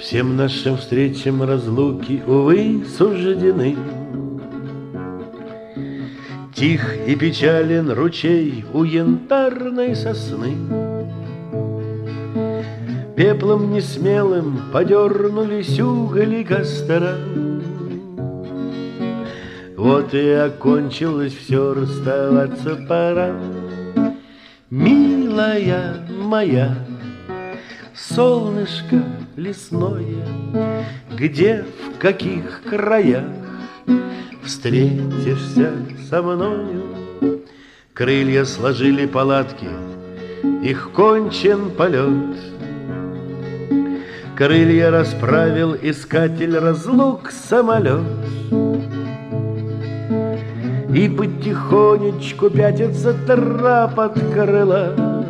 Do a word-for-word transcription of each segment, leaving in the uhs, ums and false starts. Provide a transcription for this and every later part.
Всем нашим встречам разлуки, увы, суждены. Тих и печален ручей у янтарной сосны. Пеплом несмелым подернулись угли костра. Вот и окончилось все, расставаться пора. Милая моя, солнышко лесное, где, в каких краях встретишься со мною? Крылья сложили палатки, их кончен полет. Крылья расправил искатель разлук самолет. И потихонечку пятится трап от крыла.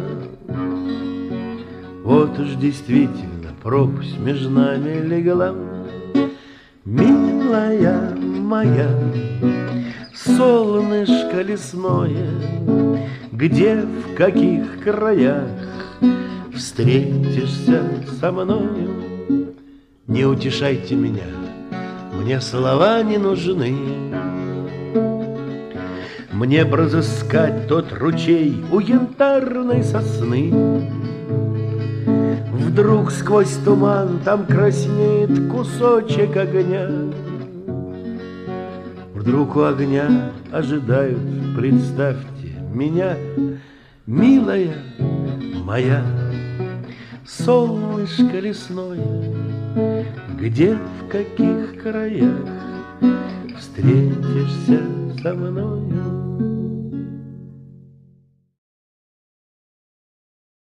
Вот уж действительно пропасть между нами легла. Милая моя, солнышко лесное, где, в каких краях встретишься со мною? Не утешайте меня, мне слова не нужны. Мне б разыскать тот ручей у янтарной сосны. Вдруг сквозь туман там краснеет кусочек огня. Вдруг у огня ожидают, представьте, меня. Милая моя, солнышко лесное, где, в каких краях встретишься со мною?